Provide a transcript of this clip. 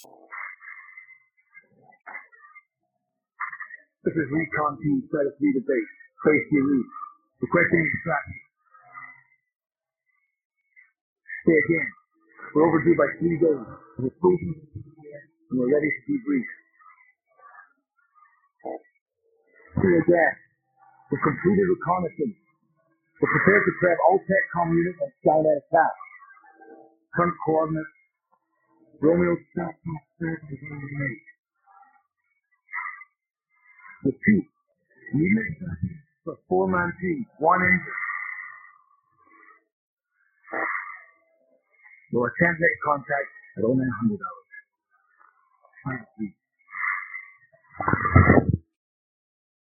This is Recon Team Flight of 3 to base. Place your route. Requesting extraction. Say again. We're overdue by 3 days. We're cruising and we're ready to debrief. Say again. We've completed reconnaissance. We're prepared to prep all TechCom units on Skynet attack. Current coordinates. Romeo South 38. Repeat. Unit for 4-man team. 1 engine. We'll attempt net contact at 0900 hours. Thank you.